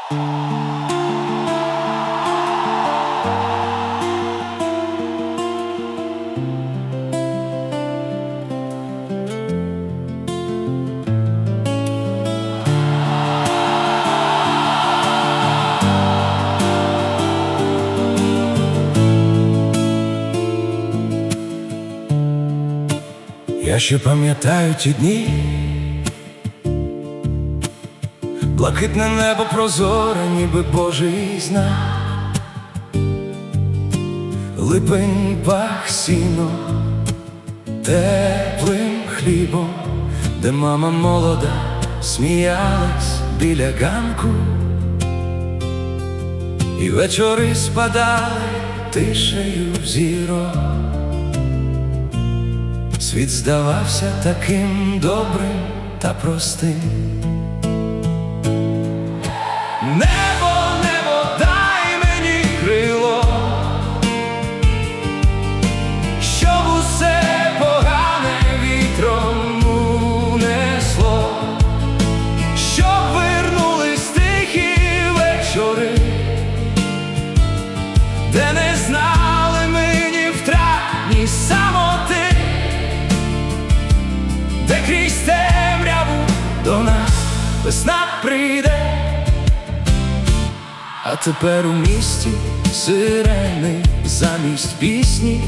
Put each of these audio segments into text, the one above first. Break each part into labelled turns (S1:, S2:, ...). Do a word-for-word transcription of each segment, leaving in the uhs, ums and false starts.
S1: Я ще пам'ятаю ті дні, блакитне небо прозоре, ніби Божий знак, липень пах сіном, теплим хлібом, де мама молода сміялась біля ганку, і вечори спадали тишею зірок. Світ здавався таким добрим та простим. Небо, небо, дай мені крило, щоб усе погане вітром унесло, щоб вернулись тихі вечори, де не знали ми ні втрат, ні самоти, де крізь темряву до нас весна прийде. А тепер у місті сирени замість пісні,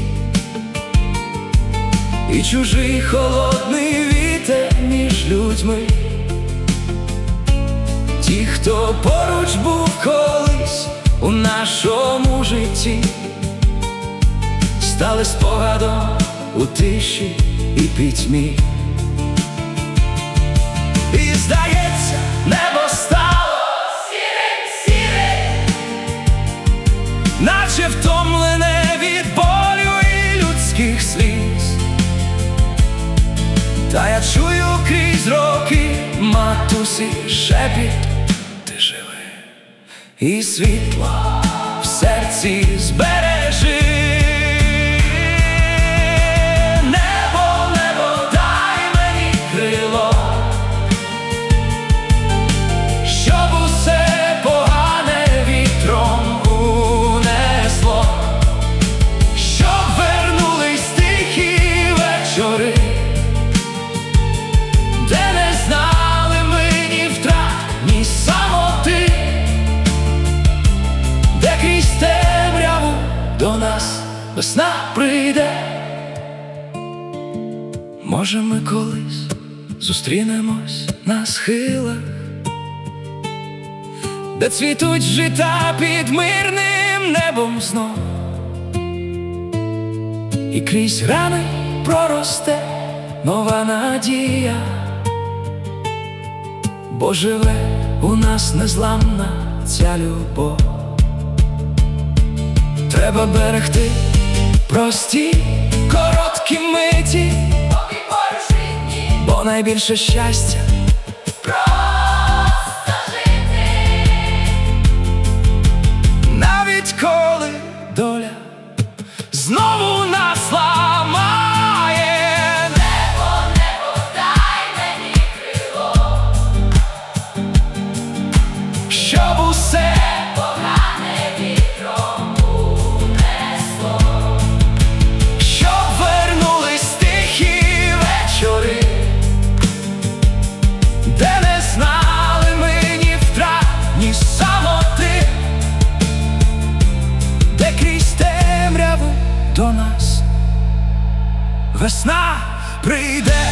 S1: і чужий холодний вітер між людьми. Ті, хто поруч був колись у нашому житті, стали спогадом у тиші і пітьмі. І здається, небо стало сірим-сірим, наче втомлене від болю і людських сліз. Та я чую крізь роки матусі шепіт: ти живи, і світло в серці збережи. До нас весна прийде. Може, ми колись зустрінемось на схилах, де цвітуть жита під мирним небом знов, і крізь рани проросте нова надія, бо живе у нас незламна ця любов. Треба берегти прості, короткі миті, поки поруч рідні, бо найбільше щастя просто жити. Навіть коли доля знову нас ламає. Небо, небо, дай мені крило, щоб усе погане вітром унесло, щоб вернулись тихі вечори, де не знали ми ні втрат, ні самоти, де крізь темряву до нас весна прийде.